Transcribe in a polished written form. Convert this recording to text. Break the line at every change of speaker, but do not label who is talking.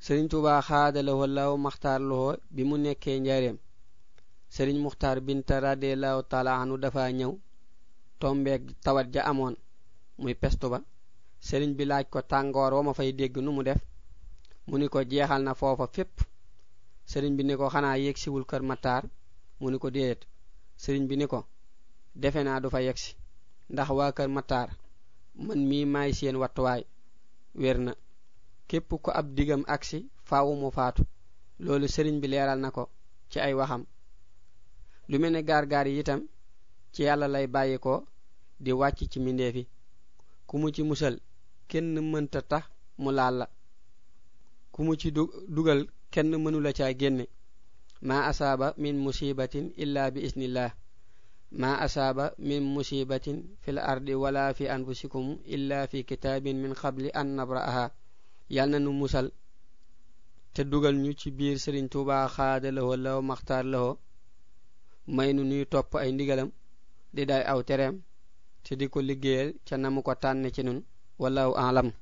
Serigne Touba xaadalawoo law maxtaar loo bi mu nekkee njaareem Serigne Muxtaar Binta radiyallahu taala anhu dafa ñëw tombeeg tawat ja amoon muy pestu ba Serigne bi laaj ko tàngoor wa ma fay dégg nu mu def mu ni ko jeexal na foofa fépp Serigne bi ni ko xanaa yegsiwul kër Matar mu ni ko déedéet Serigne bi ni ko defe naa du fa yegsi ndax waa kër Matar man mii maay seen wattuwaay wér na képp ko ab digam aksi faawu mu faatu loolu Serigne bi leeral na ko ci ay waxam lu mel ne gaar-gaar yi itam ci yàlla lay bàyyi ko di wàcc ci mindeefi ku mu ci musal kenn mënta tax mu laal la ku mu ci dugal kenn mënu la caa génne ma asaaba min musibatin illa bi isnillah ma asaaba min musibatin fil ardi wala fi anfusikum illa fi kitabin min qabli an nabra'aha yàlla na nu musal te dugal ñu ci biir Serigne Touba xaadalawoo law maxtaar lawoo may nu nuy topp ay ndigalam di day aw tereem te di ko liggéeyal ca namu ko tànne ci nun wallahu a'lam